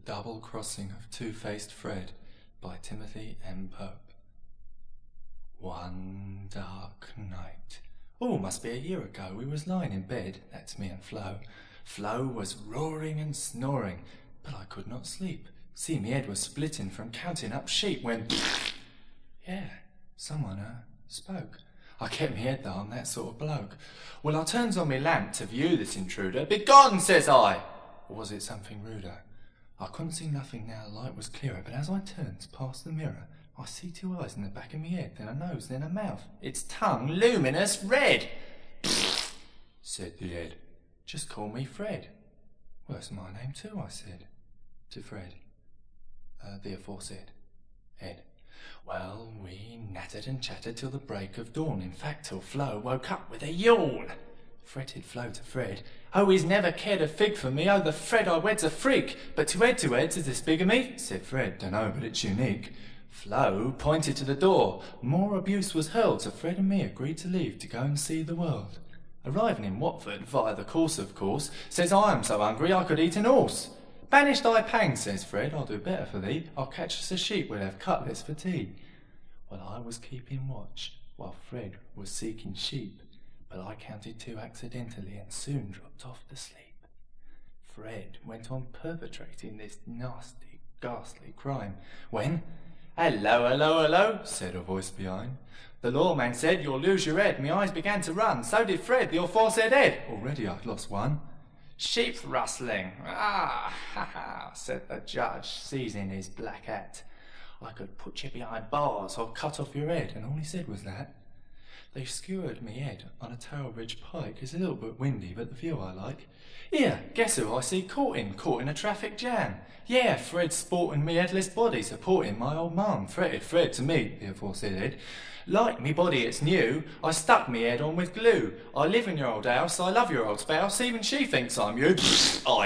Double Crossing of Two-Faced Fred by Timothy M. Pope. One dark night. Oh, must be a year ago. We was lying in bed, that's me and Flo. Flo was roaring and snoring, but I could not sleep. See, me head was splitting from counting up sheep when... Yeah, someone spoke. I kept me head though, I'm that sort of bloke. Well, I turns on me lamp to view this intruder. "Begone," says I. Or was it something ruder? I couldn't see nothing now, the light was clearer, but as I turns past the mirror, I see two eyes in the back of me head, then a nose, then a mouth. Its tongue luminous red. Said the head, "Just call me Fred." "Well, it's my name too," I said. To Fred. The aforesaid. Head. Well, we nattered and chattered till the break of dawn. In fact, till Flo woke up with a yawn. Fretted Flo to Fred. "Oh, he's never cared a fig for me. Oh, the Fred I wed's a freak. But to heads, is this big of me?" Said Fred. "Dunno, but it's unique." Flo pointed to the door. More abuse was hurled, so Fred and me agreed to leave to go and see the world. Arriving in Watford, via the course of course, says I am so hungry I could eat an horse. "Banish thy pangs," says Fred, "I'll do better for thee. I'll catch us a sheep, we'll have cutlets for tea." Well, I was keeping watch, while Fred was seeking sheep, but I counted two accidentally and soon dropped off to sleep. Fred went on perpetrating this nasty, ghastly crime, when... "Hello, hello, hello," said a voice behind. "The lawman said you'll lose your head." My eyes began to run, so did Fred, the aforesaid head. Already I'd lost one. "Sheep rustling, ah, ha ha," said the judge, seizing his black hat. "I could put you behind bars or cut off your head," and all he said was that. They skewered me head on a Towerbridge pike. It's a little bit windy, but the view I like. Here, guess who I see caught in a traffic jam. Yeah, Fred sporting me headless body, supporting my old mum. Fretted Fred to me, the aforesaid head. "Like me body it's new, I stuck me head on with glue. I live in your old house, I love your old spouse, even she thinks I'm you." I